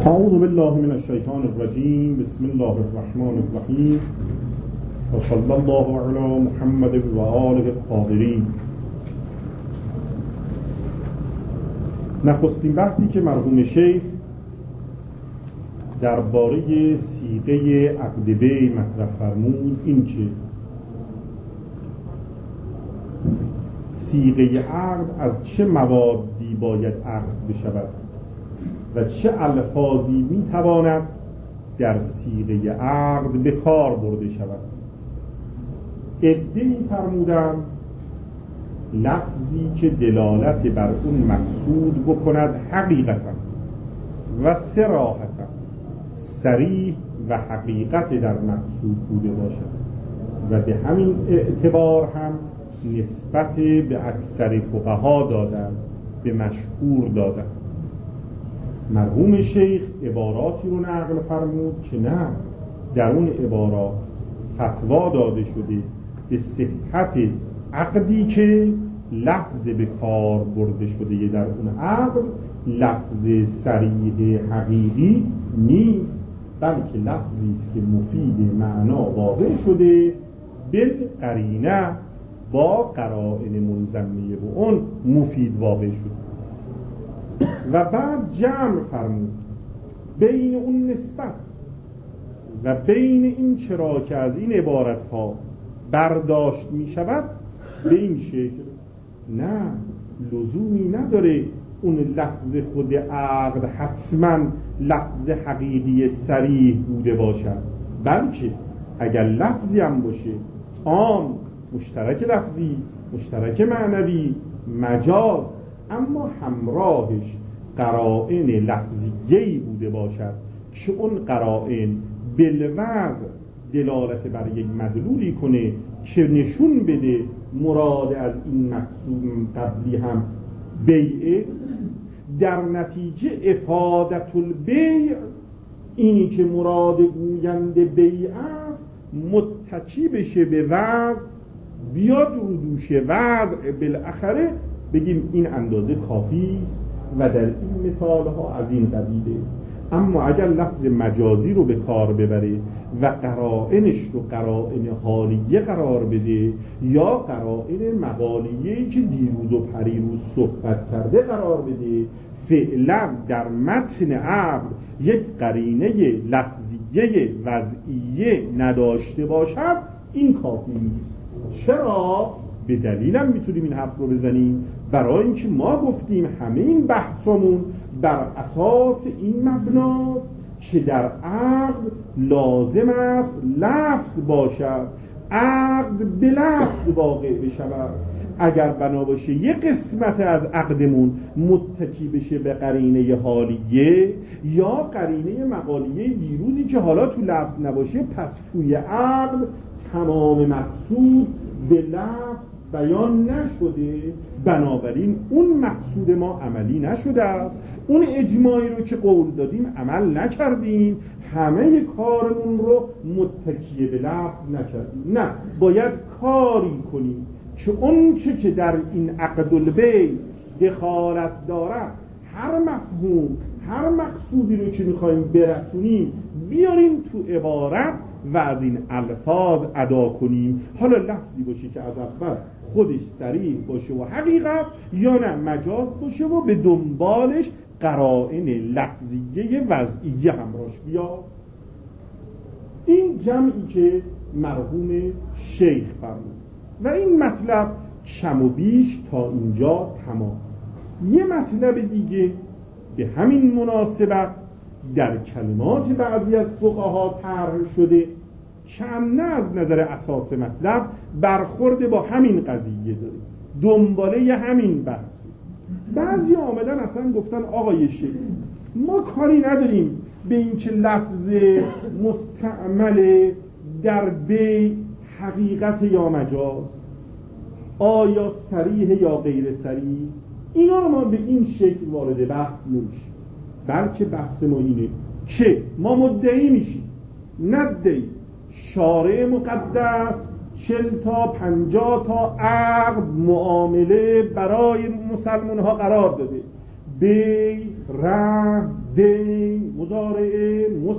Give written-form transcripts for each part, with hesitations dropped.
اعوذ بالله من الشیطان الرجیم. بسم الله الرحمن الرحیم و صلی الله علی محمد و آله الطاهرین. نخستین بحثی که مرحوم شیخ درباره صیغه عقد بیع مطرح فرمود این که صیغه عقد از چه موادی باید عقد بشود و چه الفاظی میتواند در صیغه عقد به کار برده شود. عده‌ای فرمودند لفظی که دلالت بر اون مقصود بکند حقیقتا و صراحتا، صریح و حقیقت در مقصود بوده باشد و به همین اعتبار هم نسبت به اکثر فقها دادند، به مشهور دادند. مرحوم شیخ عباراتی رو نقل فرمود که نه، در اون عبارات فتوا داده شده به صحت عقدی که لفظ به کار برده شده در اون عقد لفظ صریح حقیقی نیست، بلکه لفظی است که مفید معنا واقع شده بالقرینه، با قرائن منضمه به اون مفید واقع شده. و بعد جمع فرمود بین اون نسبت و بین این چرا که از این عبارت ها برداشت می شود به این شکل: نه، لزومی نداره اون لفظ خود عقد حتما لفظ حقیقی صریح بوده باشد، بلکه اگر لفظی هم باشه عام، مشترک لفظی، مشترک معنوی، مجاز، اما همراهش قرائن لفظیه‌ای بوده باشد که اون قرائن بالوضع دلالت بر یک مدلولی کنه که نشون بده مراد از این مقصود قبلی هم بیعه، در نتیجه افادت البیع، اینی که مراد گوینده بیع است، متکی بشه به وضع، بیاد رو دوش وضع، بالاخره بگیم این اندازه کافی است و در این مثال ها از این قبیله. اما اگر لفظ مجازی رو به کار ببره و قرائنش رو قرائن حالیه قرار بده یا قرائن مقالیه‌ای که دیروز و پریروز صحبت کرده قرار بده، فعلا در متن عقد یک قرینه لفظیه وضعیه نداشته باشد، این کافی نیست. چرا؟ به دلیلم میتونیم این حرف رو بزنیم، برای اینکه ما گفتیم همه این بحثمون بر اساس این مبناست که در عقد لازم است لفظ باشد، عقد به لفظ واقع بشود. اگر بنا باشه یک قسمت از عقدمون متکی بشه به قرینه حالیه یا قرینه مقالیه دیروزی که حالا تو لفظ نباشه، پس توی عقد تمام مقصود به لفظ بیان نشده، بنابراین اون مقصود ما عملی نشده است، اون اجماعی رو که قول دادیم عمل نکردیم، همه کارمون رو متکی به لفظ نکردیم. نه، باید کاری کنیم که اون چه که در این عقد البیع دخالت دارد، هر مفهوم، هر مقصودی رو که میخوایم برسونیم بیاریم تو عبارت و از این الفاظ ادا کنیم. حالا لفظی باشه که از اول خودش صریح باشه و حقیقت، یا نه مجاز باشه و به دنبالش قرائن لفظیه وضعیه همراش بیاد. این جمعی که مرحوم شیخ فرمود و این مطلب کم و بیش تا اینجا تمام. یه مطلب دیگه به همین مناسبت در کلمات بعضی از فقها طرح شده که نه از نظر اساس مطلب برخورد با همین قضیه داره، دنباله همین بحث. بعضی آمدن اصلا گفتن آقای شیخ، ما کاری نداریم به این که لفظ مستعمل در بیع حقیقت یا مجاز، آیا صریح یا غیر صریح، اینا رو ما به این شکل وارد بحث نمیشیم، بلکه بحث ما اینه که ما مدعی میشیم ندهی شارع مقدس 40 تا 50 تا عقد معامله برای مسلمان ها قرار داده: بیع، رهن، دین، مضاربه.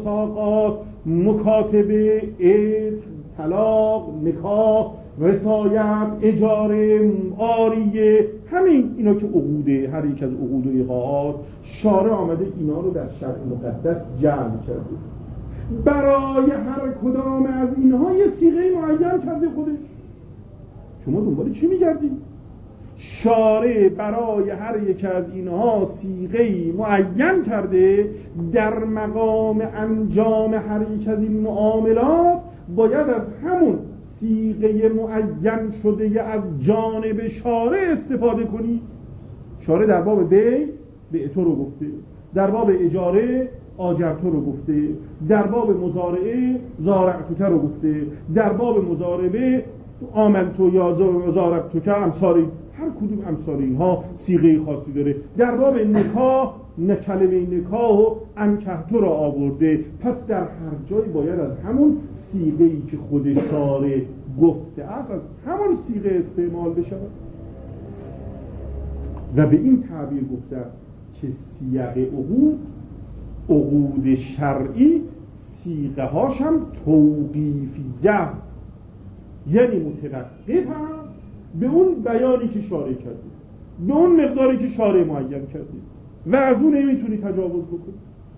مساقات، مکاتبه، عتق، طلاق، نکاح، وصایت، اجاره، عاریه، همین اینا که عقوده، هر یک از عقود و ایقاعات شارع آمده اینا رو در شرع مقدس جعل کرده. برای هر کدام از اینها یه صیغه معین کرده خودش. شما دنبال چی میگردید؟ شارع برای هر یک از اینها صیغه معین کرده. در مقام انجام هر یک از این معاملات باید از همون صیغه معین شده از جانب شارع استفاده کنی. شارع در باب بیع تو رو گفته، در باب اجاره آجرتو رو گفته، در باب مزارعه زارعتو رو گفته، در باب مزاربه آمنتو یا زارعتو که امثالی، هر کدوم امثال اینها صیغه خاصی داره. در باب نکاح کلمه نکاح و انکحتو را آورده. پس در هر جای باید از همون صیغه‌ای که خود شارع گفته است از همون صیغه استعمال بشه. و به این تعبیر گفته که صیغ عقود شرعی صیغه هاش هم توقیفیه است، یعنی متوقف است به اون بیانی که شارع کرده، به اون مقداری که شارع معین کرده و از اون نمیتونی تجاوز بکنی.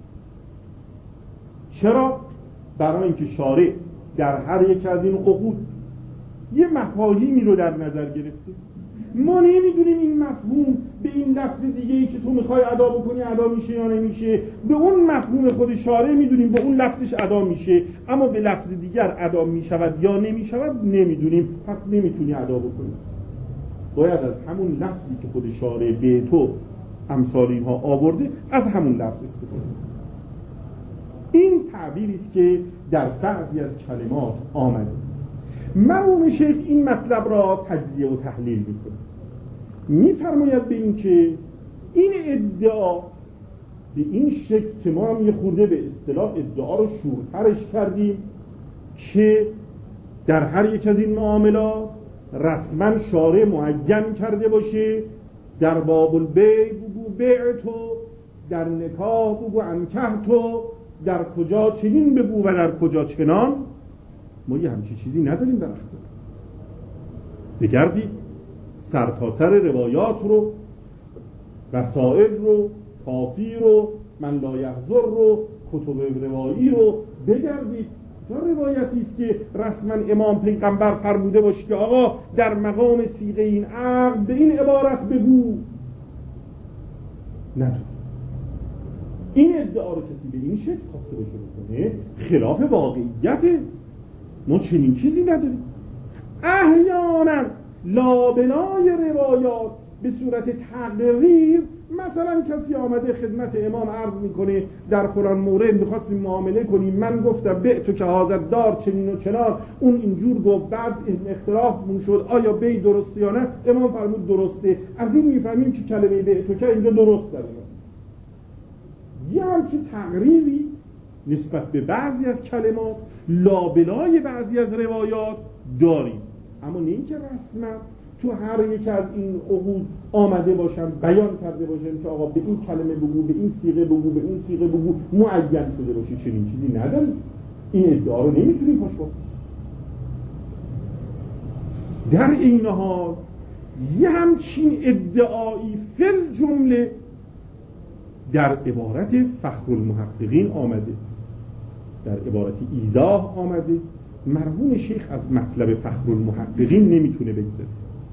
چرا؟ برای اینکه شارع در هر یک از این عقود یه مفاهیمی رو در نظر گرفته. ما نمیدونیم این مفهوم به این لفظ دیگه‌ای که تو میخوای ادا بکنی ادا میشه یا نمیشه. به اون مفهوم خود شارع میدونیم به اون لفظش ادا میشه، اما به لفظ دیگر ادا میشود یا نمیشود نمیدونیم. پس نمیتونی ادا بکنی. باید از همون لفظی که خود شارع به تو امثال اینها آورده از همون لفظ استفاده کنی. این تعبیری است که در بعضی از کلمات آمده. مرحوم شیخ این مطلب را تجزیه و تحلیل میکنه. میفرماید به این که این ادعا به این شکل که ما هم یه خورده به اصطلاح ادعا رو شورترش کردیم که در هر یک از این معاملات رسما شارع معین کرده باشه. در باب البیع بگو بیع تو، در نکاح بگو انکح تو، در کجا چنین بگو و در کجا چنان. ما یه همچی چیزی نداریم در اختیار. بگردید سرتاسر روایات رو، وسائل رو، کافی رو، من لا یحضر رو، کتب روایی رو بگردید. تا روایتی است که رسما امام پیغمبر فرموده باشه که آقا در مقام صیغه این عقد به این عبارت بگو. نداره. این ادعا رو کسی به این شکل خواسته باشه بکنه خلاف واقعیت. ما چنین چیزی نداریم. احیانا لابلای روایات به صورت تقریر، مثلا کسی آمده خدمت امام عرض میکنه در فلان مورد میخواستیم معامله کنیم، من گفتم بیع تو که حاضر دار چنین و چنان، اون اینجور گفت، بعد اختلافمون شد آیا بیع درسته یا نه، امام فرمود درسته. از این میفهمیم که کلمه بیع تو که اینجا درست داره. یه همچین تقریری نسبت به بعضی از کلمات لابلای بعضی از روایات داریم، اما نه اینکه رسما تو هر یک از این عقود آمده باشن بیان کرده باشن که آقا به این کلمه بگو، به این صیغه بگو، به این صیغه بگو، معین شده باشه. چنین چیزی نداریم. این ادعا رو نمیتونیم پاش بکنیم. در این حال یه همچین ادعایی فل جمله در عبارت فخرالمحققین آمده، در عبارت ایضاح آمده. مرحوم شیخ از مطلب فخرالمحققین نمیتونه بگذره.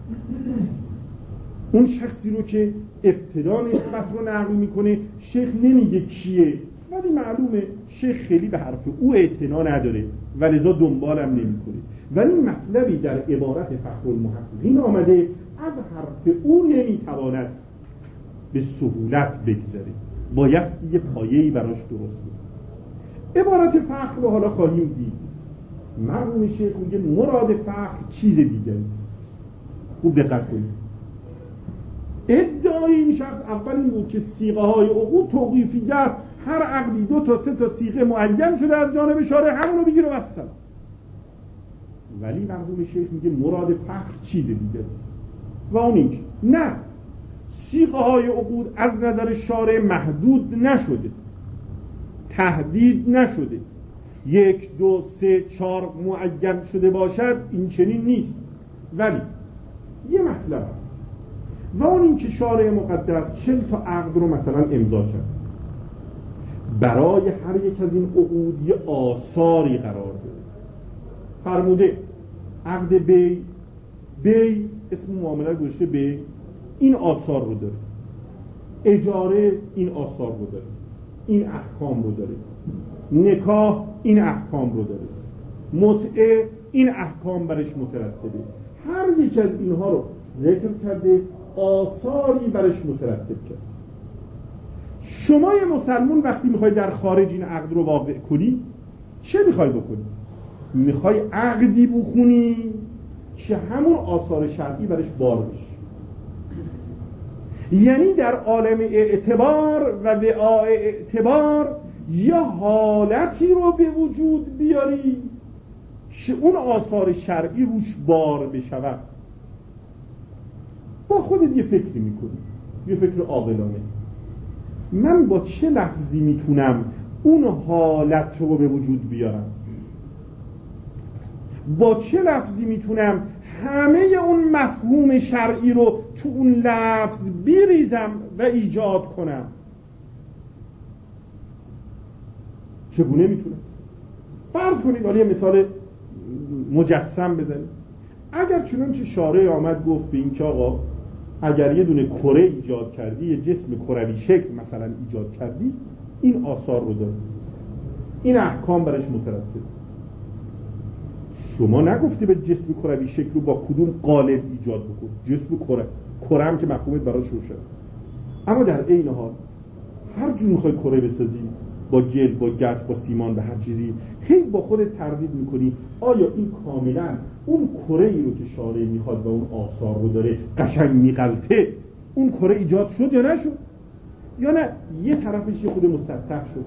اون شخصی رو که ابتدا نسبت رو نقل میکنه شیخ نمیگه کیه، ولی معلومه شیخ خیلی به حرف او اعتنا نداره و لذا دنبالم نمیکنه. ولی مطلبی در عبارت فخرالمحققین آمده از حرف او نمیتواند به سهولت بگذره، بایستی یه پایه‌ای براش درست کنه. عبارت فخر رو حالا خواهیم دید. مرحوم شیخ میگه مراد فخر چیز دیگری. خوب دقت کنید. ادعای این شخص اول این بود که صیغه های عقود توقیفیه است، هر عقدی 2 تا 3 تا صیغه معین شده از جانب شارع، همون رو بگیر و بسلام. ولی مرحوم شیخ میگه مراد فخر چیز دیگری و اون اینکه نه، صیغه های عقود از نظر شارع محدود نشده، تهدید نشده 1 2 3 4 معین شده باشد، این چنین نیست. ولی یه مطلب هست و اون این که شارع مقدس 40 تا عقد رو مثلا امضا کرد، برای هر یک از این عقود یه آثاری قرار داده. فرموده عقد بی اسم معامله گذاشته بی، این آثار رو داره. اجاره این آثار رو داره، این احکام رو داره. نکاح این احکام رو داره. متعه این احکام برش مترتبه. هر یک از اینها رو ذکر کرده، آثاری برش مترتب کرد. شما یه مسلمان وقتی میخوای در خارج این عقد رو واقع کنی، چه میخوای بکنی؟ میخوای عقدی بخونی که همون آثار شرعی برش بار بشه. یعنی در عالم اعتبار و وعاء اعتبار یا حالتی رو به وجود بیاری که اون آثار شرعی روش بار بشود. با خودت یه فکری میکنی، یه فکر عاقلانه، من با چه لفظی میتونم اون حالت رو به وجود بیارم؟ با چه لفظی میتونم همه اون مفهوم شرعی رو تو اون لفظ بریزم و ایجاد کنم؟ چگونه میتونم؟ فرض کنید حالا یه مثال مجسم بزنید. اگر چنانچه شارع آمد گفت به این که آقا اگر یه دونه کره ایجاد کردی، یه جسم کروی شکل مثلا ایجاد کردی، این آثار رو داره، این احکام برش مترتب. شما نگفتی به جسم کروی شکل رو با کدوم قالب ایجاد بکن، جسم کره هم که مفهومت براش روشن. اما در عین حال هر جور میخوای کره بسازی، با جلد، با گچ، با سیمان، به هر چیزی، هی با خودت تردید میکنی آیا این کاملا اون کره‌ای رو که شارع میخواد و اون آثار رو داره قشنگ میغلطه، اون کره ایجاد شد یا نشد؟ یا نه یه طرفش یه خود مسطح شد؟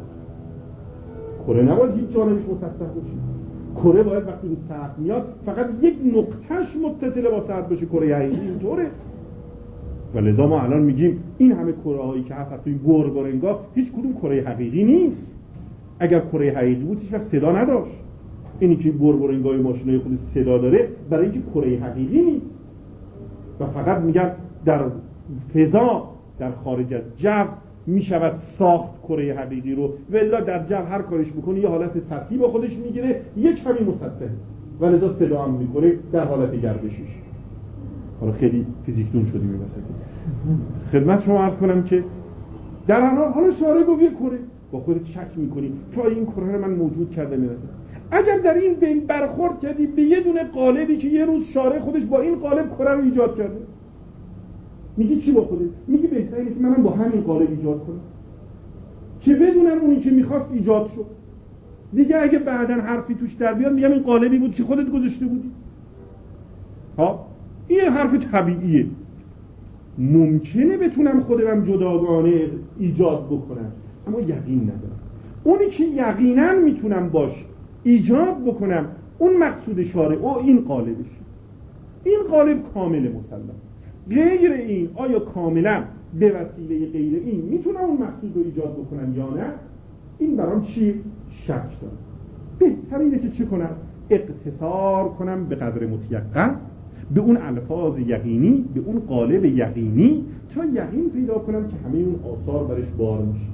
کره نباید هیچ جانبش مسطح باشه. کره باید وقتی رو سطح میاد فقط یک نقطهش متصل با سطح باشه. کره حقیقی اینطوره. و لذا ما الان میگیم این همه کره هایی که هست توی گرگرنگا هیچ کدوم کره حقیقی نیست. اگر کره حقیقی بود هیچ وقت صدا نداشت. اینی که گرگرنگای ماشینای خود صدا داره برای اینکه کره حقیقی نیست و فقط میگن در فضا، در خارج از جو میشود ساخت کره حقیقی رو، ولی در جو هر کارش بکنی یه حالت سطحی با خودش میگیره، یک کمی مسطح و لذا صدا هم میکنه در حالت گردشش. حالا خیلی فیزیک دون شدیم این وسط. خدمت شما عرض کنم که در الان حالا شارع گفت یه کره، با خودت شک میکنی که این کره رو من موجود کردم یا نه. اگر در این بین برخورد کردی به یه دونه قالبی که یه روز شارع خودش با این قالب کره رو ایجاد کرده، میگی چی با خودت؟ میگی بهتره که منم با همین قالب ایجاد کنم که بدونم اونی که میخواست ایجاد شد دیگه. اگه بعداً حرفی توش در بیاد میگم این قالبی بود که خودت گذاشته بودی. ها این حرف طبیعیه. ممکنه بتونم خودم جداگانه ایجاد بکنم، اما یقین ندارم. اونی که یقینا میتونم باش ایجاد بکنم اون مقصود شارع او این قالبش. این قالب کامل مسلم. غیر این آیا کاملا به وسیله غیر این میتونم اون مقصود رو ایجاد بکنم یا نه؟ این برام چی؟ شک دارم. بهتره که چه کنم؟ اقتصار کنم به قدر متیقن به اون الفاظ یقینی، به اون قالب یقینی، تا یقین پیدا کنم که همه اون آثار برش بار میشه.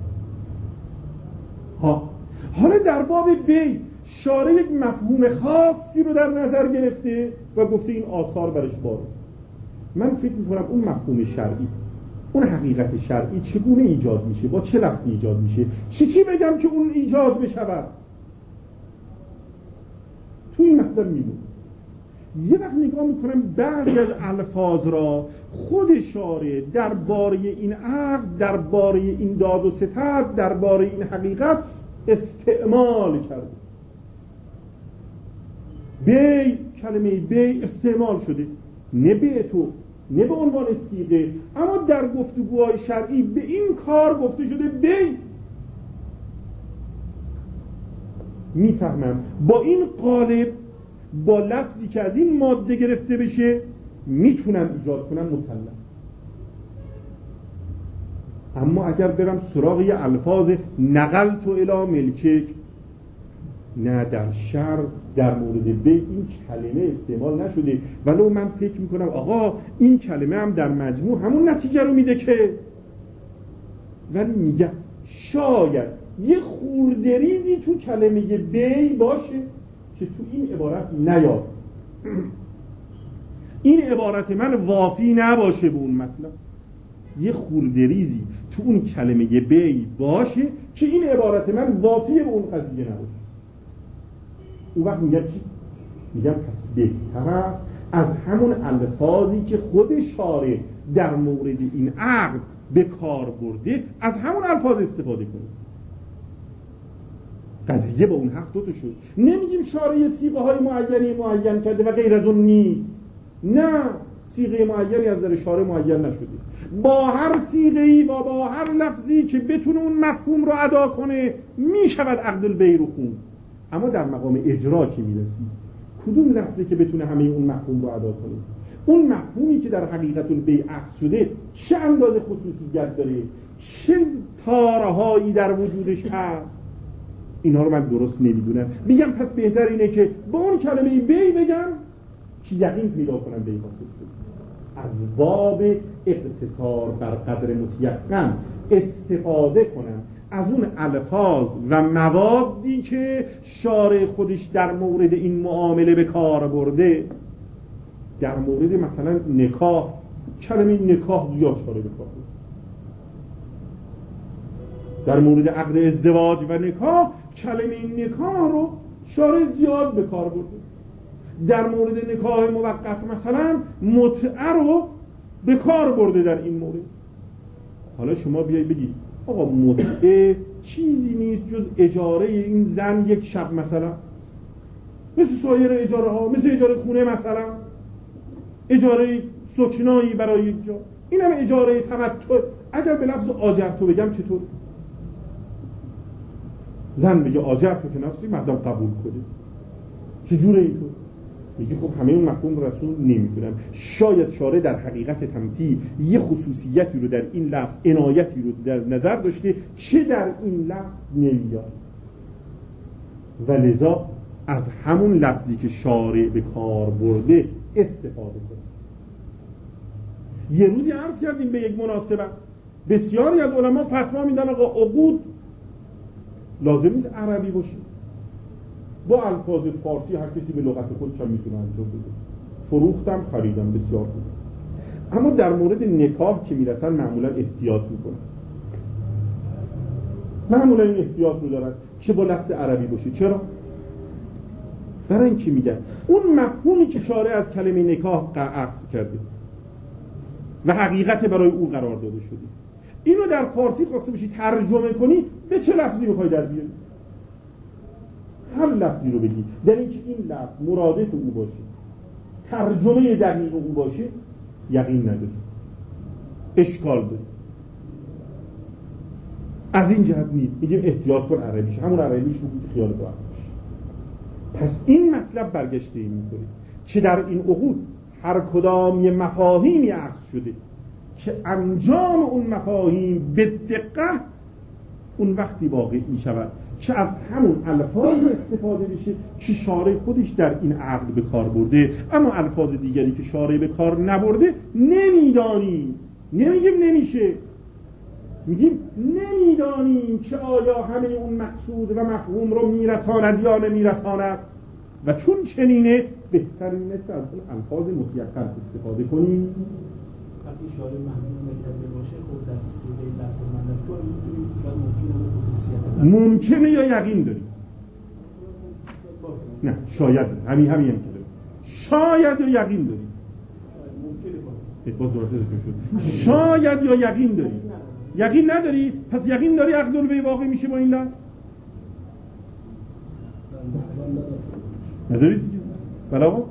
حالا در باب بی شارع یک مفهوم خاصی رو در نظر گرفته و گفته این آثار برش بار. من فکر میکنم اون مفهوم شرعی، اون حقیقت شرعی چگونه ایجاد میشه، با چه لفظی ایجاد میشه، چی بگم که اون ایجاد بشود، تو این مطلب میمونه. یه وقت نگاه میکنم بعضی از الفاظ را خود شارع درباره این عقد، درباره این داد و ستد، درباره این حقیقت استعمال کرده. بی، کلمه بی استعمال شده، نه به تو، نه به عنوان صیغه، اما در گفتگوهای شرعی به این کار گفته شده بی. میفهمم با این قالب، با لفظی که از این ماده گرفته بشه میتونم ایجاد کنم مسلم. اما اگر برم سراغ یه الفاظ نقلت الی ملکک، نه، در شرع در مورد بی این کلمه استعمال نشده، ولو من فکر میکنم آقا این کلمه هم در مجموع همون نتیجه رو میده که، ولی میگم شاید یه خوردریزی تو کلمه بی باشه که تو این عبارت نیاد، این عبارت من وافی نباشه به اون مطلب، یه خوردریزی تو اون کلمه بی باشه که این عبارت من وافی به اون قضیه نباشه. اون وقت میگم چی؟ میگم پس بهتر است از همون الفاظی که خود شارع در مورد این عقد به کار برده از همون الفاظ استفاده کنیم. قضیه با اون حق دوتا شد. نمیگیم شارع صیغه های معین کرده و غیر از اون نیست، نه، صیغه معینی از در شارع معین نشده، با هر صیغه‌ای و با هر لفظی که بتونه اون مفهوم رو ادا کنه میشود عقد البیع رو خوند. اما در مقام اجرا که میرسید کدوم لفظی که بتونه همه اون مفهوم رو ادا کنه، اون مفهومی که در حقیقت البیع عقد شده چه اندازه خصوصیت داره، چه تارهایی در وجودش هست، اینا رو من درست نمیدونم. میگم پس بهتر اینه که با اون کلمه بی بگم که یقین پیدا کنم بی حاصل شد. از باب اقتصار بر قدر متیقن استفاده کنم از اون الفاظ و موادی که شارع خودش در مورد این معامله به کار برده. در مورد مثلا نکاح، کلمه نکاح زیاد شارع به کار برده. در مورد عقد ازدواج و نکاح کلمه نکاح رو شارع زیاد به کار برده. در مورد نکاح موقت مثلا متعه رو به کار برده در این مورد. حالا شما بیایی بگید آقا متعه چیزی نیست جز اجاره این زن یک شب مثلا، مثل سایر اجاره ها، مثل اجاره خونه مثلا، اجاره سکنایی برای یک جا، این هم اجاره تمتع. اگر به لفظ آجرتو بگم چطور؟ زن بگه آجرتو که نفسی مردم قبول کنه، چجوره اینطور؟ میگه خب همه اون مفهوم رسول نمیدونم. شاید شارع در حقیقت تمتیع یه خصوصیتی رو در این لفظ، عنایتی رو در نظر داشته چه در این لفظ نمیاد، و لذا از همون لفظی که شارع به کار برده استفاده کنه. یه روزی عرض کردیم به یک مناسبت بسیاری از علما فتوا میدن آقا عقود لازم نیست عربی باشه، با الفاظ فارسی هر کسی به لغت خودش هم میتونه انجام بده، فروختم خریدم بسیار خوب. اما در مورد نکاح که میرسن معمولا احتیاط میکنن، معمولا این احتیاط رو دارن که با لفظ عربی باشه. چرا؟ برای اینکه میگن اون مفهومی که شارع از کلمه نکاح اخذ کرده و حقیقت برای او قرار داده شده، اینو در فارسی خواسته باشی ترجمه کنی به چه لفظی بخوای در بیاری؟ هر لفظی رو بگی در اینکه این لفظ مرادف او باشه، ترجمه دقیق او باشه، یقین نداری، اشکال داری. از این جهت میگیم احتیاط کن عربیش، همون عربیش رو بود خیال راحت باشه. پس این مطلب برگشته میکنه که در این عقود هر کدام یه مفاهیمی عکس شده که انجام اون مفاهیم به دقت اون وقتی واقع می شود که از همون الفاظ استفاده بشه که شارع خودش در این عقد به کار برده، اما الفاظ دیگری که شارع به کار نبرده نمیدانیم. نمیگیم نمیشه، میگیم نمیدانیم که آیا همه اون مقصود و مفهوم رو میرساند یا نمیرساند، و چون چنینه بهترینه که از اون الفاظ متیقن استفاده کنیم. وقتی شارع محدود نکرده باشه خود در سیغه لفظ منطور میتونیم شاید ممکنه خصوصیت ممکنه یا یقین داریم؟ نه، شاید همین که شاید یا یقین داریم. شاید یا یقین داریم. یقین نداری؟ پس یقین داری عقد البیع واقع میشه با این لفظ؟ نداری دیگه؟ بله آقا؟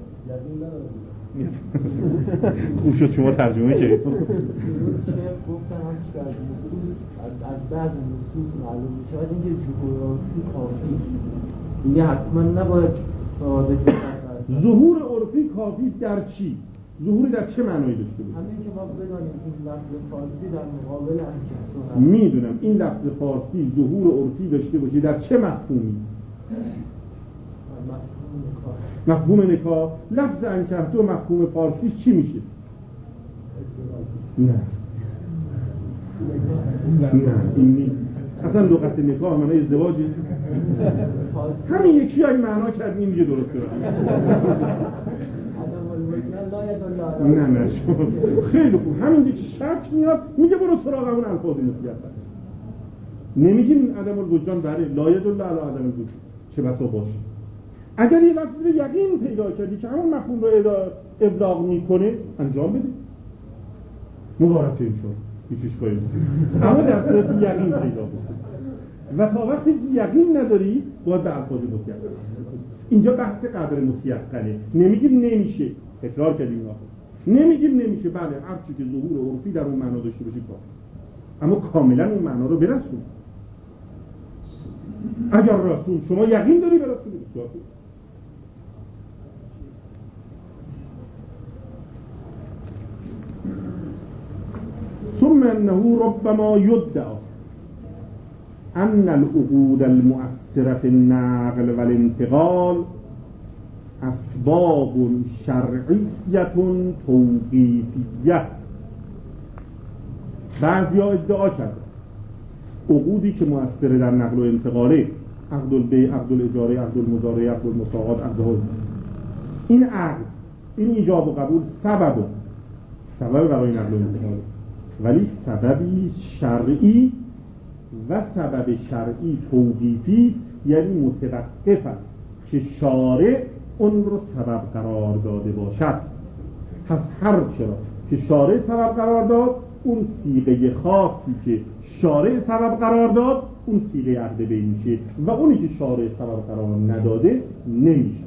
خوب شد شما ترجمه چه؟ شیخ گفتن هم که از بعض نصوص معلوم میشه اینکه ظهور عرفی کافی است، دیگه حتما نباید ظهور عرفی کافی در چی؟ ظهوری در چه معنایی داشته باشه؟ همین که ما بدانیم این لفظ فارسی در مقابل انکهتو میدونم این لفظ فارسی ظهور عرفی داشته باشه در چه مفهومی؟ مفهوم نکاح. لفظ انکهتو مفهوم فارسی چی میشه؟ نه این نیست. اصلا لغت نکاح معنی ازدواجه. همین یکی های معنا کردیم میگه درسته. نه خیلی خوب. همین که شک میاد میگه برو سراغ اون الفاظ مطلق. نمیگیم عدم الوجدان بله لا یدل علی عدم الوجود چه بسا باشه. اگر یه لفظ رو یقین پیدا کردی که همون مفهوم رو ابلاغ میکنه انجام بده. مبارک این شد. هیچ اشکالی نیست. اما در صورت یقین پیدا بکنی. و تا وقتی یقین نداری باید به الفاظ مطلق. اینجا بحث قدر مطلقه. نمیگیم نمیشه. تکرار کردیم نمیگیم نمیشه. بله هر چی که ظهور عرفی در اون معنا داشته باشه کافی. اما کاملا اون معنا رو برسون. اگر رسول شما یقین داری برسونید کافی. ثم انه ربما يدعى ان العقود المؤثرة في النقل والانتقال اسباب شرعیة توقیفیة. بعضیا ادعا کرد عقودی که مؤثر در نقل و انتقاله، عقد البیع، عقد الاجاره، عقد المزارعه، عقد المساقات، عقد این عقد، این ایجاب و قبول سبب برای نقل و انتقاله، ولی سببی شرعی و سبب شرعی توقیفی است، یعنی متوقف است که شارع اون رو سبب قرار داده باشد. پس هر چرا که شارع سبب قرار داد، اون صیغه خاصی که شارع سبب قرار داد اون صیغه عقد بیع میشه و اونی که شارع سبب قرار نداده نمیشه.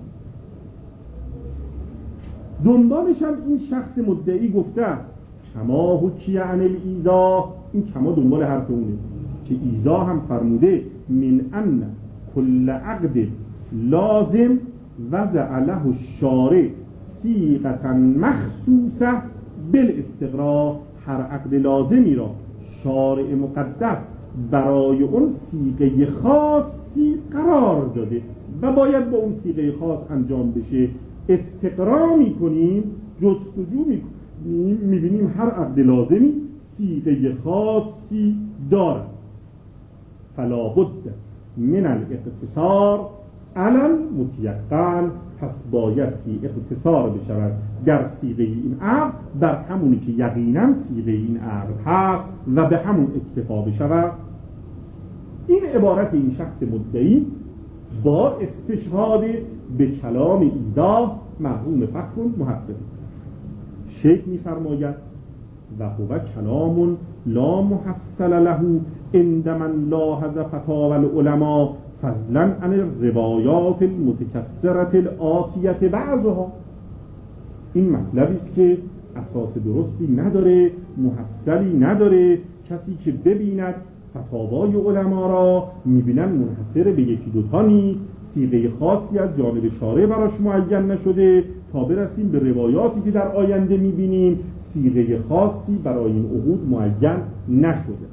دنبالش هم این شخص مدعی گفته است کما حکی عن الایذا، این کما دنبال حرف اونه که ایذا هم فرموده من ان کل عقد لازم وضع له الشارع صیغة مخصوصه بالاستقراء. هر عقد لازمی را شارع مقدس برای اون صیغه خاصی قرار داده و باید با اون صیغه خاص انجام بشه. استقرا میکنیم، جستجو میکنیم، میبینیم هر عقد لازمی صیغه خاصی دارد. فلا بد من الاقتصار علی المتیقن، پس بایستی اقتصار بشود در صیغه این عقد بر همونی که یقینا صیغه این عقد هست و به همون اکتفا بشود. این عبارت این شخص مدعی با استشهاد به کلام ایذا مرحوم فخر محقق شیخ می‌فرماید و هو کلام لا محصل له عند من لاحظ فتاوی العلماء فضلا عن الروایات المتکثرة الآتیة بعضها. این مطلبی است که اساس درستی نداره، محصلی نداره. کسی که ببیند فتاوای علما را میبینن منحصر به یکی دوتا نیست، صیغه خاصی از جانب شارع براش معین نشده، تا برسیم به روایاتی که در آینده میبینیم صیغه خاصی برای این عقود معین نشده.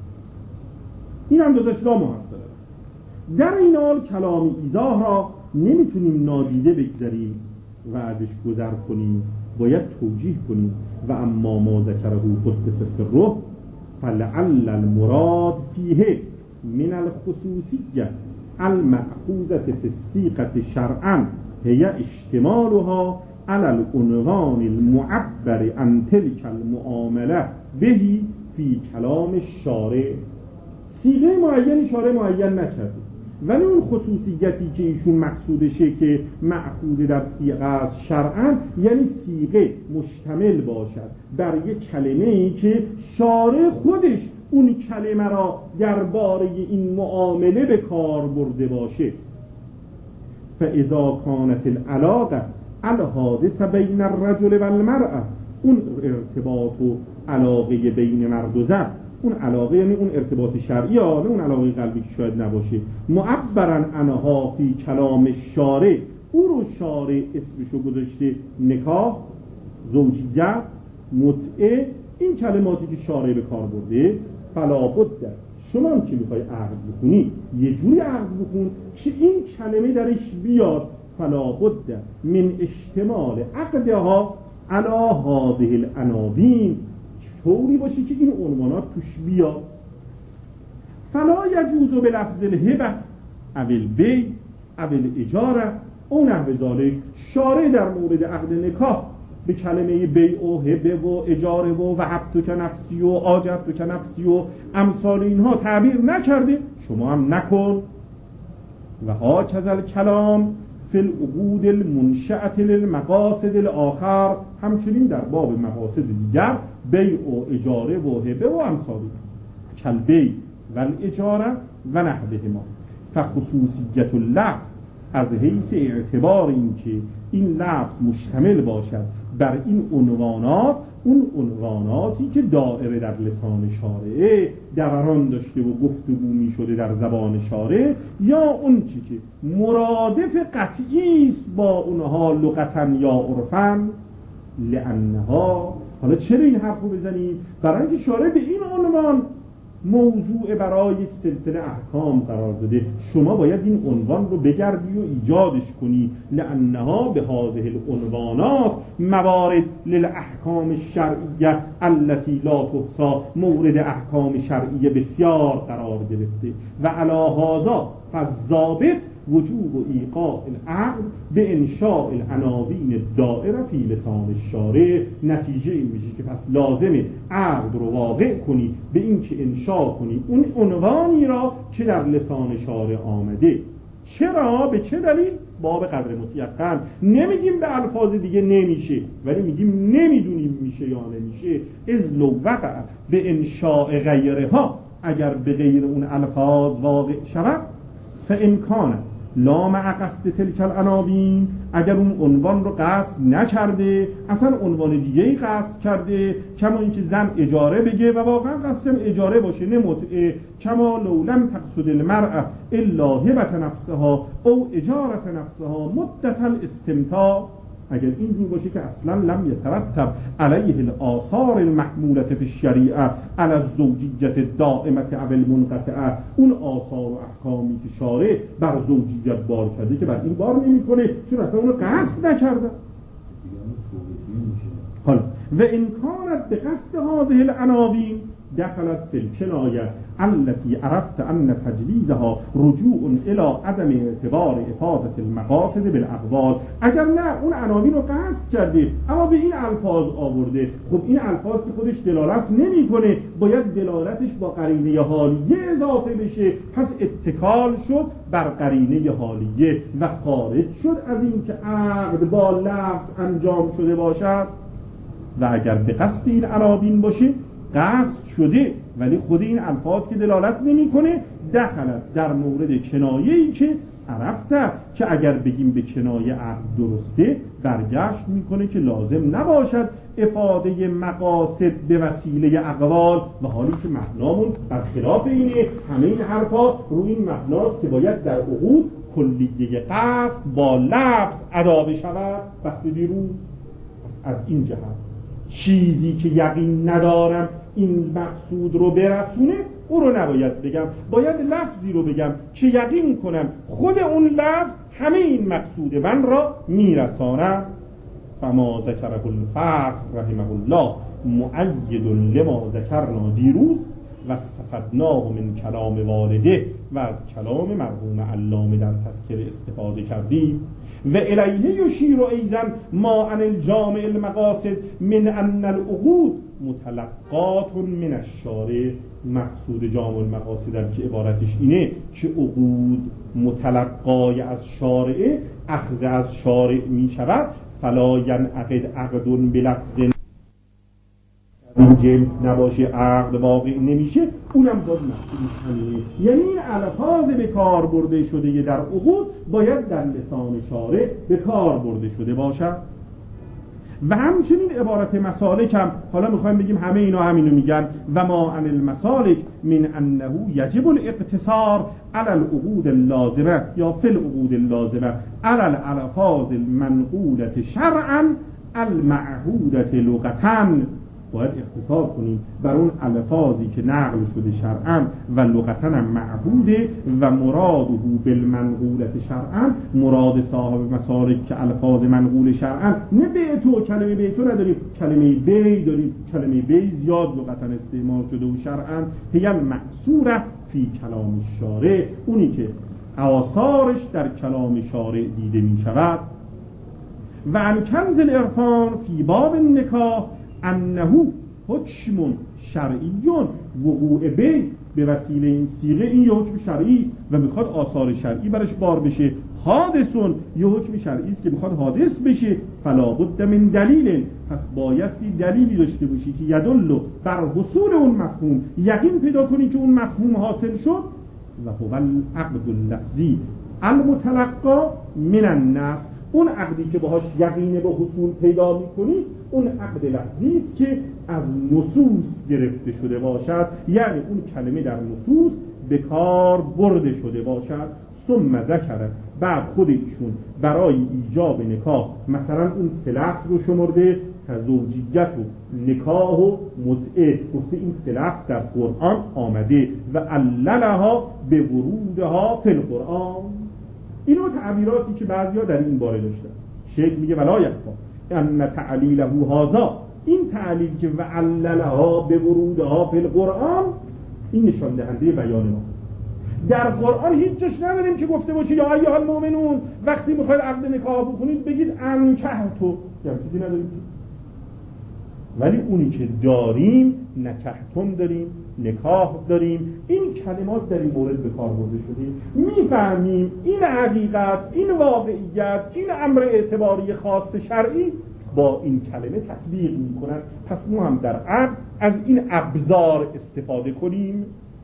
این هم داداش لا محصله. در این حال کلام ایذا را نمیتونیم نادیده بگذاریم و ازش گذر کنیم، باید توجیه کنیم. و اما ما ذکره قدس سره فلعل المراد فیه من الخصوصیه المأخوذة فی الصیغة شرعا هی اشتمالها علی العنوان المعبر عن تلک المعامله بهی فی کلام الشارع. صیغه معین شارع معین نکرده، ولی اون خصوصیتی که ایشون مقصودشه که مأخوذ در صیغه از شرعا، یعنی صیغه مشتمل باشد بر یک کلمه‌ای که شارع خودش اون کلمه را درباره این معامله به کار برده باشه. فاذا كانت العلاقه الحادثه بین الرجل و المرأه، اون ارتباط و علاقه بین مرد و زن، اون علاقه یعنی اون ارتباط شرعی، اون علاقه قلبی که شاید نباشه، معبرن عنها فی کلام شارع، او رو شارع اسمشو گذاشته نکاح زوجیت، متعه، این کلماتی که شارع به کار برده، فلا بد شما هم که میخوای عقد بکنی یه جوری عقد بکن که این کلمه درش بیاد، فلا بد من اشتمال عقدها علی هذه العناوین، طوری باشه که این عنوانات توش بیاد. فلا یجوز بلفظ الهبه او البیع او الاجاره او نحو ذلک. شارع در مورد عقد نکاح به کلمه بیع و هبه و اجاره و وهبتک نفسی و آجرتک نفسی و امثال اینها تعبیر نکرده، شما هم نکن. و هاکذا الکلام فی العقود المنشأة للمقاصد الاخر، همچنین در باب مقاصد دیگر بیع و اجاره و هبه و امثال کالبیع و الاجاره و نحوهما. فخصوصیت اللفظ از حیث اعتبار این که این لفظ مشتمل باشد بر این عنوانات، اون عنواناتی که دائره در لسان شارع دوران داشته و گفتگو می شده در زبان شارع، یا اون چی که مرادف قطعی است با اونها لغتاً یا عرفاً، لانها. حالا چرا این حرف رو بزنیم؟ برای اینکه شارع به این عنوان موضوع برای یک سلسله احکام قرار داده، شما باید این عنوان رو بگردی و ایجادش کنی. لانها به هذه العنوانات موارد للاحکام الشرعیه التي لا تحصى، مورد احکام شرعیه بسیار قرار گرفته. و علی هذا فالضابط وجوب ایقاع العقد به انشاء العناوین الدائره فی لسان الشارع. نتیجه این میشه که پس لازمه عقد رو واقع کنی به این که انشاء کنی اون عنوانی را که در لسان شارع آمده. چرا؟ به چه دلیل؟ باب قدر متیقن. نمیگیم به الفاظ دیگه نمیشه، ولی میگیم نمیدونیم میشه یا نمیشه. اذ لو وقع به انشاء غیرها، اگر به غیر اون الفاظ واقع شود، فامکان لا مع قصد تلک العناوین، اگر اون عنوان رو قصد نکرده، اصلا عنوان دیگه ای قصد کرده، کما اینکه زن اجاره بگه و واقعا قصدم اجاره باشه نه متعه، کما لو لم تقصد المرأة الا هبة نفسها او اجارة نفسها مدة الاستمتاع، اگر این جور باشه که اصلا لم یترتب علیه الاثار المحمولة فی الشریعه علی الزوجیت الدائمة او المنقطعه، اون آثار و احکامی که شارع بر زوجیت بار کرده که بر این بار نمیکنه چون اصلا اونو قصد نکرده. حالا و ان کانت به قصد هذه العناوین دخلت فی الکنایه التي عرفت ان تجویزها رجوع الى عدم اعتبار افاده المقاصد بالاقوال. اگر نه اون عناوین رو قصد کرده اما به این الفاظ آورده، خب این الفاظ که خودش دلالت نمیکنه، باید دلالتش با قرینه حالیه اضافه بشه، پس اتکال شد بر قرینه حالیه و خارج شد از این که عقد با لفظ انجام شده باشد. و اگر به قصد این عناوین باشه قصد شده ولی خود این الفاظ که دلالت نمی کنه، دخلت در مورد کنایه‌ای که عرفته که اگر بگیم به کنایه عقد درسته برگشت میکنه که لازم نباشد افاده مقاصد به وسیله اقوال، و حالی که معنامون برخلاف اینه. همه این حرفا روی این معناست که باید در عقود کلیه قصد با لفظ ادا بشود. بحث دیروز از این جهت چیزی که یقین ندارم این مقصود رو برسونه او رو نباید بگم، باید لفظی رو بگم که یقین کنم خود اون لفظ همه این مقصود من را میرسانم. فما ذکره الفقه رحمه الله مؤید لما ذکرنا دیروز و استفدناه من کلام والده و از کلام مرحوم علامه در تذکره استفاده کردیم. و الیه یشیر ایضا ما عن الجامع المقاصد من ان العقود متلقات من الشارع. مقصود جامع المقاصد که عبارتش اینه که عقود متلقای از شارع، اخذ از شارع می شود. فلا ینعقد عقد بلفظ این جنس نباشه عقد واقع نمیشه، اونم باز مقصود. یعنی این الفاظ به کار برده شده در عقود باید در لسان شارع به کار برده شده باشد. و همچنین عبارت مسالک هم حالا میخوایم بگیم همه اینا همینو میگن. و ما عن المسالک من انه یجب الاقتصار على العقود اللازمه یا فی العقود اللازمه على الالفاظ المنقولة شرعا المعهودت لغتاً، باید اختصار کنیم بر اون الفاظی که نقل شده شرعاً و لغتاً هم معهوده و مراده بالمنقولت شرعاً، مراد صاحب مسالک که الفاظ منقول شرعاً، نه بیتو، کلمه بیتو نداریم، کلمه بی داریم، کلمه بی زیاد لغتاً استعمال شده و شرعاً هی المأثوره فی کلام الشارع، اونی که آثارش در کلام شارع دیده می شود. و عن کنز العرفان فی باب النکاح انه حکم شرعی وقوع به وسیله این صیغه، این یه حکم شرعی و میخواد آثار شرعی برش بار بشه. حادثون، یه حکم شرعی است که میخواد حادث بشه. فلا بد من دلیل، پس بایستی دلیلی داشته باشی که یدل بر حصول اون مفهوم، یقین پیدا کنی که اون مفهوم حاصل شد. و هو العقد اللفظی المتلقا من النص، اون عقدی که باهاش یقین به حصول پیدا میکنی اون عقد لفظی است که از نصوص گرفته شده باشد، یعنی اون کلمه در نصوص به کار برده شده باشد. ثم ذکر، بعد خود ایشون برای ایجاب نکاح مثلا اون سه لفظ رو شمرده، زوجیت و نکاح و متعه، گفته این سه لفظ در قرآن آمده و عللها به ورودها فی القرآن. اینو تعبیراتی که بعضیا در این باره داشتن. شیخ میگه ولا یخفا ان تعلیله هذا، این تعلیل که و عللها به ورودها فی القرآن، این نشان دهنده بیان ما. در قرآن هیچ جاش نداریم که گفته باشه یا ایها المؤمنون وقتی میخواید عقد نکاح بکنید بگید انکحتو، یعنی چیزی نداریم. ولی اونی که داریم نکحتم داریم، نکاح داریم، این کلمات در این مورد به کار برده شده. میفهمیم این حقیقت، این واقعیت، این امر اعتباری خاص شرعی با این کلمه تطبیق میکنن. پس ما هم در عقد از این ابزار استفاده کنیم.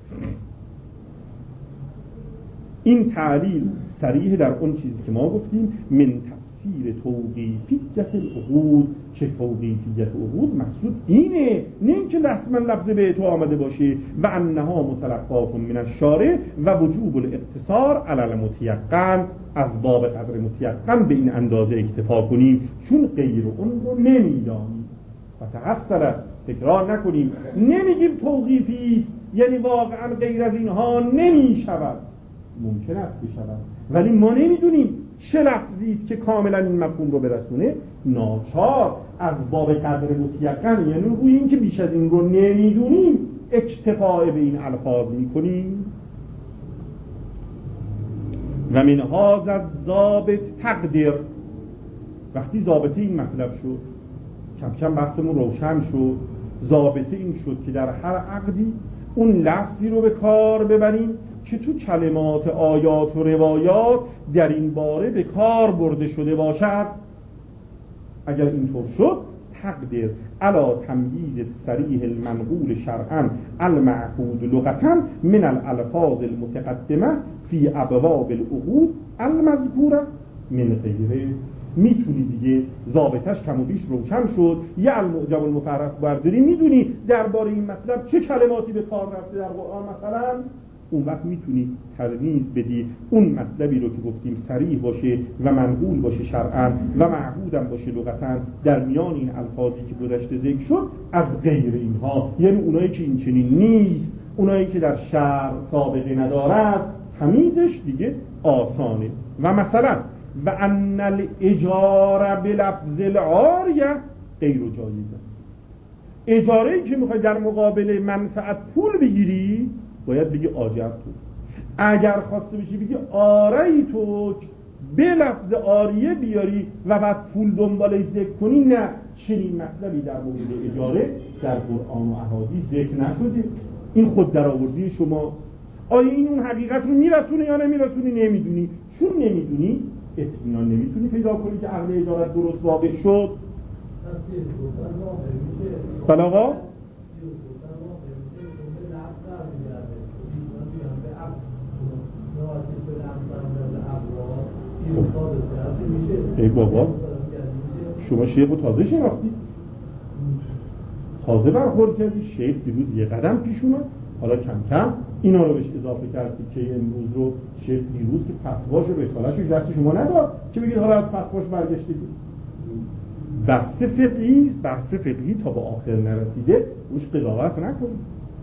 این تعلیل صریح در اون چیزی که ما گفتیم من تفسیر توقیفیت العقود، که توقیفیت العقود مقصود اینه، نه اینکه رسما لفظ به تو آمده باشه و انها متلقات من الشارع و وجوب الاقتصار علی المتیقن، از باب قدر متیقن به این اندازه اکتفا کنیم چون غیر اون رو نمیدانیم. و تحصل، تکرار نکنیم، نمیگیم توقیفی است یعنی واقعا غیر از اینها نمیشود، ممکن است بشود ولی ما نمیدونیم چه لفظی است که کاملا این مفهوم رو برسونه. ناچار از باب قدر متیقن، یعنی روی این که بیش از این رو نمیدونیم اکتفا به این الفاظ میکنیم. و من هذا الضابط تقدیر، وقتی ضابطه این مطلب شد کم کم بحثمون روشن شد. ضابطه این شد که در هر عقدی اون لفظی رو به کار ببریم که تو کلمات آیات و روایات در این باره به کار برده شده باشد. اگر اینطور شد تقدیر علا تمییز صریح المنقول شرعا المعهود لغتا من الالفاظ المتقدمه فی ابواب العقود المذکوره من غیره. میتونی دیگه ضابطش کم و بیش روشن شد. یه المعجم المفهرس برداری میدونی درباره این مطلب چه کلماتی به کار رفته در قرآن مثلا، اون وقت میتونی ترمیز بدی اون مطلبی رو که گفتیم صریح باشه و منقول باشه شرعاً و معهودم باشه لغتاً در میان این الفاظی که گذشته ذکر شد از غیر اینها، یعنی اونایی که این چنین نیست، اونایی که در شرع سابقه ندارد، تمیزش دیگه آسانه. و مثلا و ان الاجاره بلفظ العاریه غیر جایزه، اجاره‌ای که میخوای در مقابل منفعت پول بگیری باید بگی آجر تو. اگر خواسته بشی بگی آری تو به لفظ آریه بیاری و بعد پول دنبالش ذکر کنی، نه، چنین مطلبی در مورد اجاره در قرآن و احادیث ذکر نشده. این خود در آوردی شما. آیا این اون حقیقت رو میرسونه یا نمیرسونه؟ نمیدونی. چون نمیدونی اطمینان نمیتونی پیدا کنی که عقد اجارت درست واقع شد. بلاغا ای بابا شما شیخ رو تازه شناختی، تازه برخورد کردی. شیخ دیروز یه قدم پیش اومد، حالا کم کم اینا رو بهش اضافه کردی که امروز رو شیخ دیروز که فتواش و رساله‌اش رو دست شما نداد که بگید حالا از فتواش برگشتید. بحث فقهی است. بحث فقهی تا به آخر نرسیده روش قضاوت نکنید.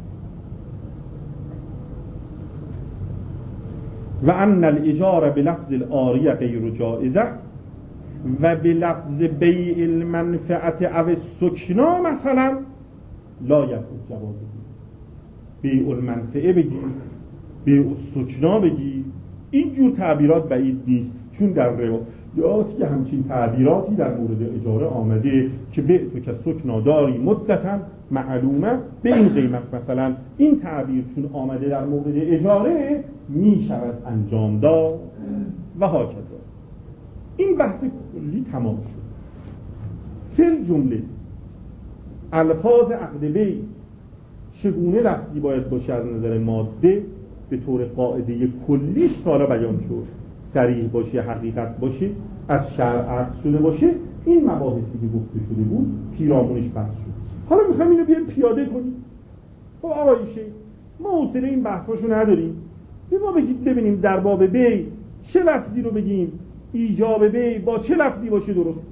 و ان الاجاره بلفظ العاریه غیر جائزه و بلفظ بیع المنفعه او السکنا مثلا لا یثبت جوازه. بیع المنفعه بگی، بیع السکنا بگی، اینجور تعبیرات بعید نیست، چون در روایاتی همچین تعبیراتی در مورد اجاره آمده که بیع که سکنا داری مدتا معلومه به این قیمت. مثلا این تعبیر چون آمده در مورد اجاره می شود انجام داد و هاکذا. این بحث کلی تمام شد. فی جمله الفاظ عقد بیع چگونه لفظی باید باشه از نظر ماده به طور قاعده کلیش تا حالا بیان شد. صریح باشه، حقیقت باشه، از شرع عقد شده باشه. این مباحثی که گفته شده بود پیرامونش بحث شد. حالا میخوایم اینو بیایم پیاده کنیم. خب آقای شیخ ما حوصله این بحثاشو نداریم، به ما بگید ببینیم در باب بیع چه لفظی رو بگیم، ایجاب بیع با چه لفظی باشه درست.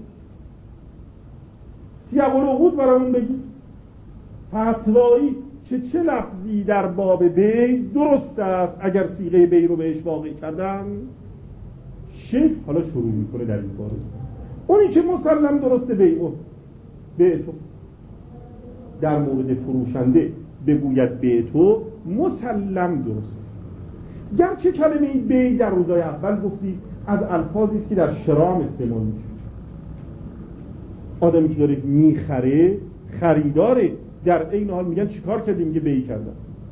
سیاق العقود برامون بگید، فتوایی چه لفظی در باب بیع درست است اگر صیغه بیع رو بهش واقع کردن. شیخ حالا شروع میکنه در این باره. اونی که مسلم درسته بیع تو در مورد فروشنده بگوید بیع تو مسلم درسته. گرچه کلمه بیع در روزای اول گفتی از الفاظی است که در شرام استعمال میشه. آدمی که داره میخره خریداره، در این حال میگن چیکار کردیم که بیع کردن.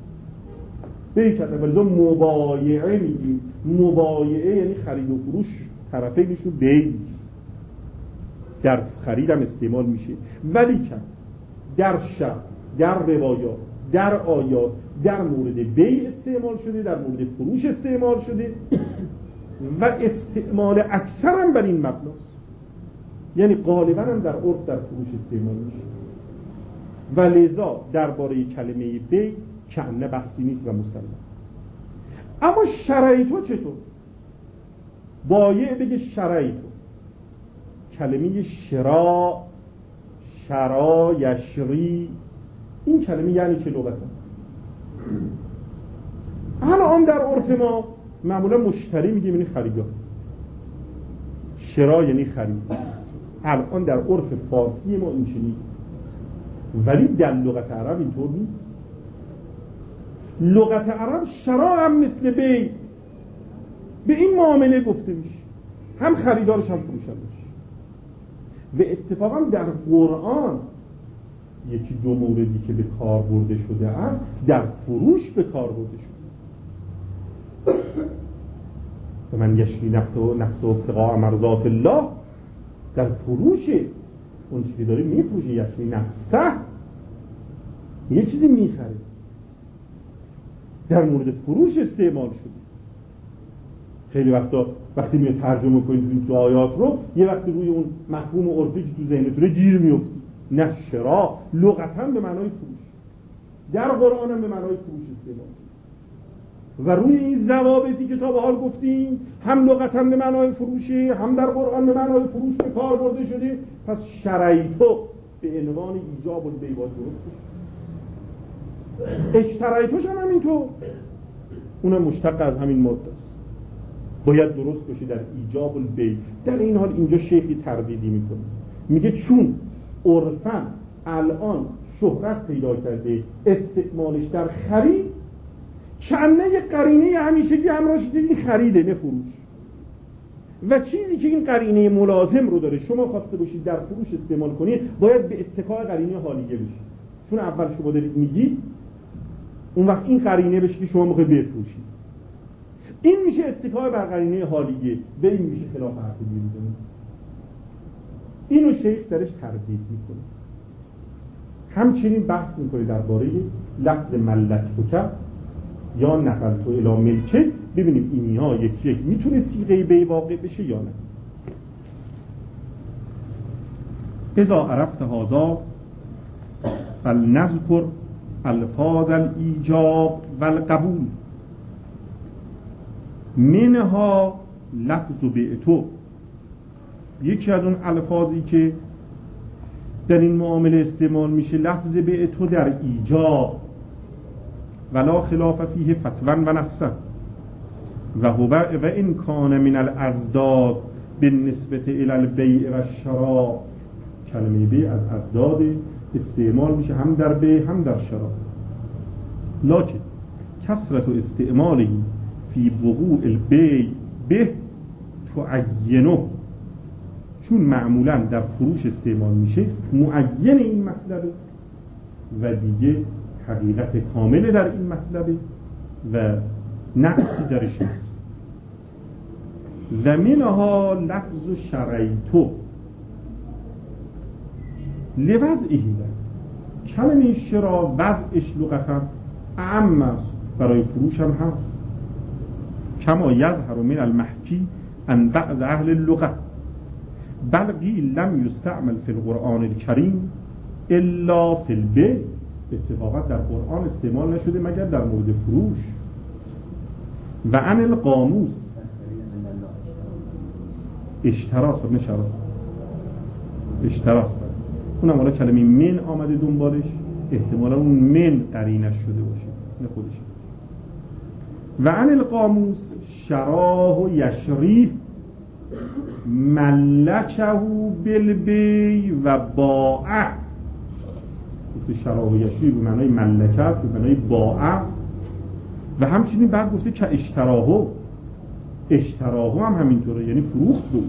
ولی مبایعه میگیم. مبایعه یعنی خرید و فروش طرفینشون بیع در خریدم استعمال میشه. ولی که در شرع، در روایات، در آیات در مورد بیع استعمال شده، در مورد فروش استعمال شده و استعمال اکثر هم بر این مبناست. یعنی غالبا هم در عرف در فروش استعمال میشه و لذا درباره کلمه بیع کنه بحثی نیست و مسلم. اما شرایطو چطور؟ بایع بگه شرایطو. کلمه شرا یشری این کلمه یعنی چه لغت؟ الان در عرف ما معمولا مشتری میگیم یعنی خریدار، شرا یعنی خرید. الان در عرف فارسی ما این چنین، ولی در لغت عرب اینطور نیست. لغت عرب شرا هم مثل بیع به این معامله گفته میشه، هم خریدارش هم فروشندش. و اتفاقا در قرآن یکی دو موردی که به کار برده شده است در فروش به کار برده شده. و من یشری نفسه ابتغاء مرضات الله، در فروش اون چیزی داره میفروشه. یشری نفسه یه چیزی میخره، در مورد فروش استعمال شده. خیلی وقتا وقتی میاد ترجمه کنید تو آیات رو یه وقتی روی اون مفهوم عرفی که تو ذهنتونه گیر میفتی. نه شرا لغتا به معنای فروش، در قرآن هم به معنای فروش استعمال شده و روی این ضوابطی که تا به حال گفتیم هم لغتا به معنای فروشی هم در قرآن به معنای فروش به کار برده شده. پس شرایطو به عنوان ایجاب البیع باید درست بشه. اشترایطوش هم همینطور، اونم مشتق از همین ماده است، باید درست باشه در ایجاب البیع. در این حال اینجا شیخی تردیدی میکنه، میگه چون عرفاً الان شهرت پیدا کرده استعمالش در خرید، چنه یه قرینه همیشگی همراهش این خریده نه فروش. و چیزی که این قرینه ملازم رو داره شما خواسته باشید در فروش استعمال کنید باید به اتکای قرینه حالیه بشه. چون اول شما دارید میگید اون وقت این قرینه بشه که شما میخواید بفروشید، این میشه اتکای بر قرینه حالیه و این میشه خلاف عقد بیرون. اینو شیخ درش تردید میکنه. همچنین بحث میکنه درباره لفظ ملکتک یا نقلتو الی ملکه. ببینیم اینها یک میتونه صیغه بیع واقع بشه یا نه. اذا عرفت هذا فلنذکر الفاظ الایجاب والقبول منها لفظ بیعتو. یکی از اون الفاظی که در این معامله استعمال میشه لفظ بعت در ایجاب ولا خلاف فیه فتوا و نصا و هو و ان کان من الازداد بالنسبه الی البیع و الشراء. کلمه بیع از ازداد استعمال میشه هم در بیع هم در شراء. لکن کثرت استعماله فی وقوع البیع به تعینه، چون معمولا در فروش استعمال میشه معین این مطلبه و دیگه حقیقت کامل در این مطلبه و نقصی درش نیست. و منها لفظ شریطو لوضعه، کلمه شرا وضعش لغتا اعم است، برای فروش هم هست. کما یظهر من المحکی ان بعض اهل اللغة بل قیل لم یستعمل فی القرآن الکریم الا فی البیع. اتفاقا در قرآن استعمال نشده مگر در مورد فروش. و عن القاموس اشتراس و نشراس اشتراس، اونم حالا کلمه من آمده دنبالش، احتمالا اون من قرینش شده باشه نه خودش. و عن القاموس شراه و یشریه ملکه بالبیع و باع. گفته شراه و یشریه به معنای ملکه است، به معنای باع است. و همچنین بعد گفته که اشتراهو هم همینطوره، یعنی فروخت بود.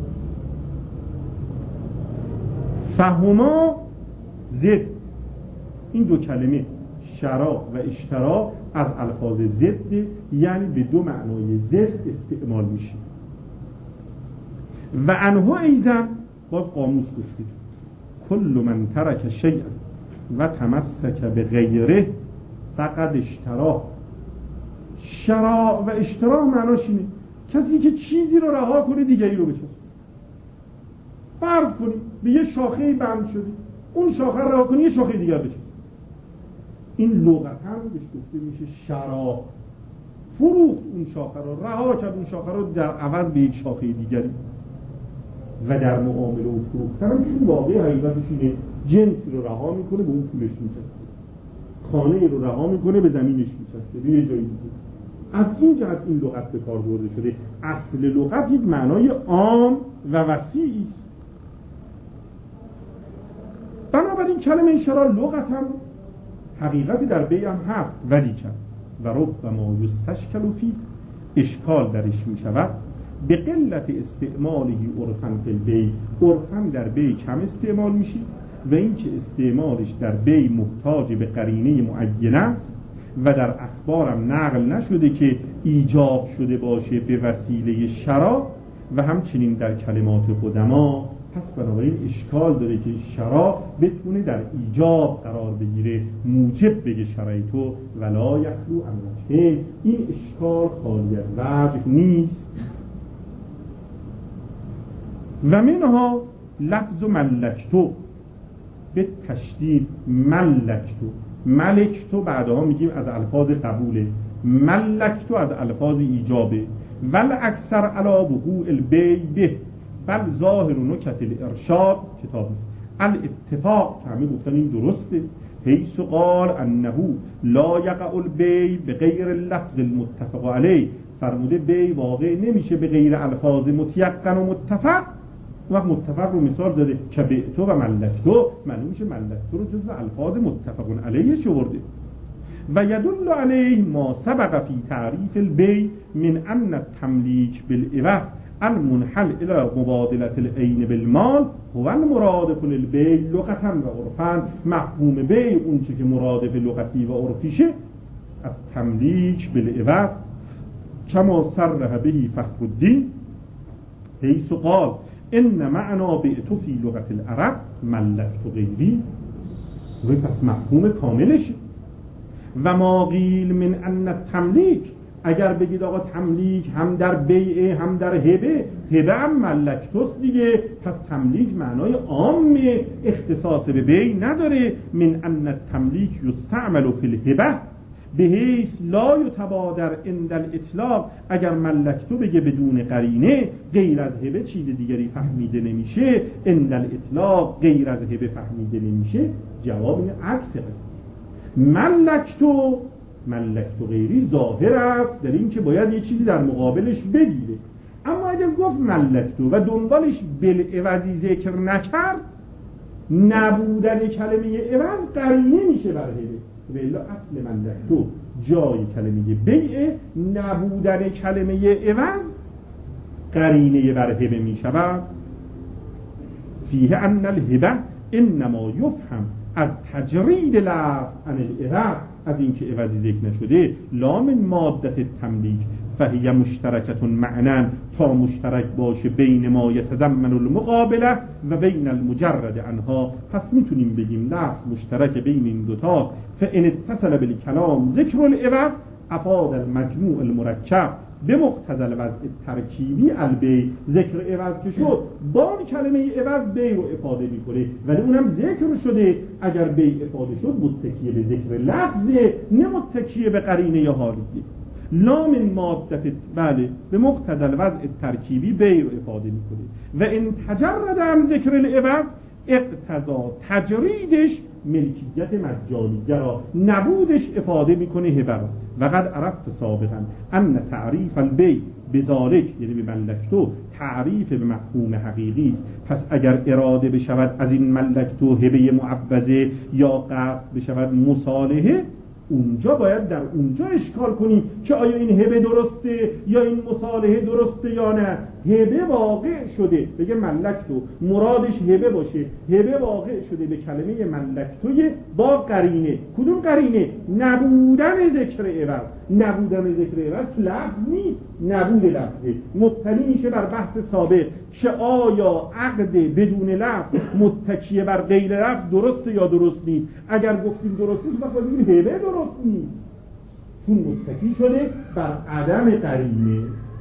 فهما زد، این دو کلمه شرا و اشترا از الفاظ زد، یعنی به دو معنای زد استعمال میشه. و انها ایزن باز قاموس گفته کل من ترک شیئا و تمسک به غیره فقد اشتراه. شرا و اشترا معناش اینه کسی که چیزی رو رها کنه دیگری رو بچسبه. فرض کنیم به یه شاخه بند شدی، اون شاخه رو رها کنی یه شاخه دیگر بچسبه. این لغتا بهش گفته میشه شرا، فروخت اون شاخه رو، رها کرد اون شاخه رو در عوض به یک شاخه دیگری. و در معامله و فروختن هم چون واقعی حقیقتش اینه جنسی رو رها میکنه به اون پولش میچسبه، خانه رو رها میکنه به زمینش میچسبه، به یه جایی دیگه. از این جهت این لغت به کار برده شده. اصل لغت یک معنای عام و وسیعی است. بنابراین کلمه شرا لغت هم حقیقتی در بیع هم هست، ولی کن و ربما یستشکل فی، اشکال درش می شود به قلت استعمالی عرفاً فی البیع، عرفاً در بیع کم استعمال میشه و اینکه استعمالش در بیع محتاج به قرینه معینه است و در اخبارم نقل نشده که ایجاب شده باشه به وسیله شرا و همچنین در کلمات قدما. پس بنابراین اشکال داره که شرا بتونه در ایجاب قرار بگیره، موجب بگه شرایطو ولا یخلو عن وجهین. این اشکال خالی از وجه نیست. و منها لفظ ملکتو به تشدید ملکتو. ملکتو بعدها میگیم از الفاظ قبوله، ملکتو از الفاظ ایجابه. ول اکثر علی وقوع البیع به، بل ظاهر نکت الارشاد کتاب است الاتفاق، که همه گفتن این درسته، حیث قال انه لا یقع البیع به غیر اللفظ المتفق علیه. فرموده بیع واقع نمیشه به غیر الفاظ متیقن و متفق. وقت متفق رو مثال زده که بعتو و ملکتو، معلوم میشه ملکتو رو جزو الفاظ متفقون علیه شورده. و یدل علیه ما سبق فی تعریف البیع من ان التملیک بالعوض المنحل الى مبادله العین بالمال هو المرادف للبیع لغتا و عرفا. مفهوم بیع اون چه که مرادف لغتی و عرفیشه التملیک بالعوض، کما صرح به فخرالدین حیث قال ان معنا بعت فی لغت العرب ملکت غیری. پس مفهوم کاملشه. و ما قیل من ان التملیک، اگر بگید آقا تملیک هم در بیع هم در هبه، هبه هم ملکتوست دیگه، پس تملیک معنای عام اختصاص به بیع نداره. من ان التملیک یستعمل فی الهبه به حیث لا یتبادر عند الاطلاق، اگر ملکتو بگه بدون قرینه غیر از هبه چیز دیگری فهمیده نمیشه، عند الاطلاق غیر از هبه فهمیده نمیشه، جواب این عکسه. ملکتو غیری ظاهر است در این که باید یه چیزی در مقابلش بگیره، اما اگر گفت ملکتو و دنبالش بالعوضی ذکر نکرد، نبودن کلمه عوض قرینه میشه بر هبه. و الا اصل ملکتو جای کلمه بیع، نبودن کلمه عوض قرینه بر هبه میشود. فیه ان الهبه انما یفهم از تجرید لفظ عن العوض، از اینکه عوضی ذکر نشده، لا من مادت تملیک فهی مشترکت معنا، تا مشترک باشه بین ما یتضمن المقابله و بین المجرد عنها. پس میتونیم بگیم لفظ مشترک بین این دوتا. فان اتصل بالکلام ذکر العوض افاد المجموع المرکب به مقتضی الوضع ترکیبی البی، ذکر عوض که شد با کلمه عوض بی رو افاده میکنه، ولی اونم ذکر شده. اگر بی افاده شد متکیه به ذکر لفظه، نه متکیه به قرینه یا حالیه. لا من مادت، بله به مقتضی الوضع ترکیبی بی رو افاده میکنه. و ان تجرد عن ذکر العوض اقتضا تجریدش ملکیت مجالیه را، نبودش افاده میکنه هبه را. و قد عرفت سابقا ان تعریف البی بذالک، یعنی به ملکتو، تعریف به مفهوم حقیقی است. پس اگر اراده بشود از این ملکتو هبه معوضه یا قصد بشود مصالحه، اونجا باید در اونجا اشکال کنیم که آیا این هبه درسته یا این مصالحه درسته یا نه. هبه واقع شده، بگه ملکتو مرادش هبه باشه، هبه واقع شده به کلمه ملکتوی با قرینه. کدوم قرینه؟ نبودن ذکر عوض. نبودن ذکر عوض لفظ نیست، نبود لفظه. مبتنی میشه بر بحث سابق که آیا عقد بدون لفظ متکیه بر غیر لفظ درسته یا درست نیست. اگر گفتیم درست نیست، وقت بگیم هبه درست نیست، چون متکی شده بر عدم قرینه.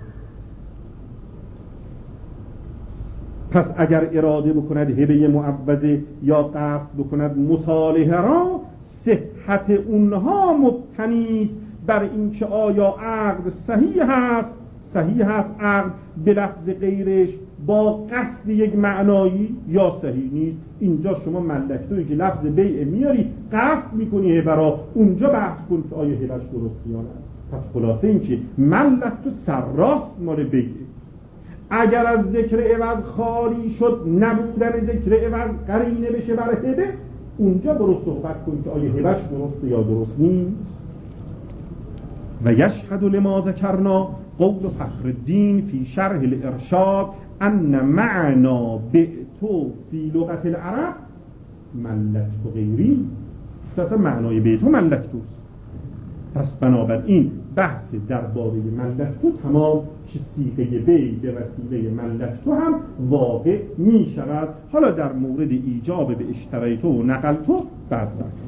پس اگر اراده بکند هبه معوضه یا قصد بکند مصالحه را، صحت اونها مبتنی است بر اینکه آیا عقد صحیح هست عقد به لفظ غیرش با قصد یک معنایی یا صحیح نیست. اینجا شما ملکتویی که لفظ بیع میاری قصد میکنی هبه را، اونجا بحث کن که آیا هبهش درست یا نه. پس خلاصه این که ملکتو سرراست مال بیعه. اگر از ذکر عوض خالی شد، نبودن ذکر عوض قرینه بشه بر هبه، اونجا برو صحبت کن که آیا هبهش درسته یا درست نیست. و یشهد لما ذکرنا قول فخرالدین فی شرح الارشاد ان معنا بعتو فی لغت العرب ملکتو غیری. اصلا معنای بعتو ملکتوست. پس بنابراین بحث درباره ملکتو تمام، که صیغه بی به وسیله ملکتو هم واقع می شود. حالا در مورد ایجاب به اشتریتو و نقلتو بعد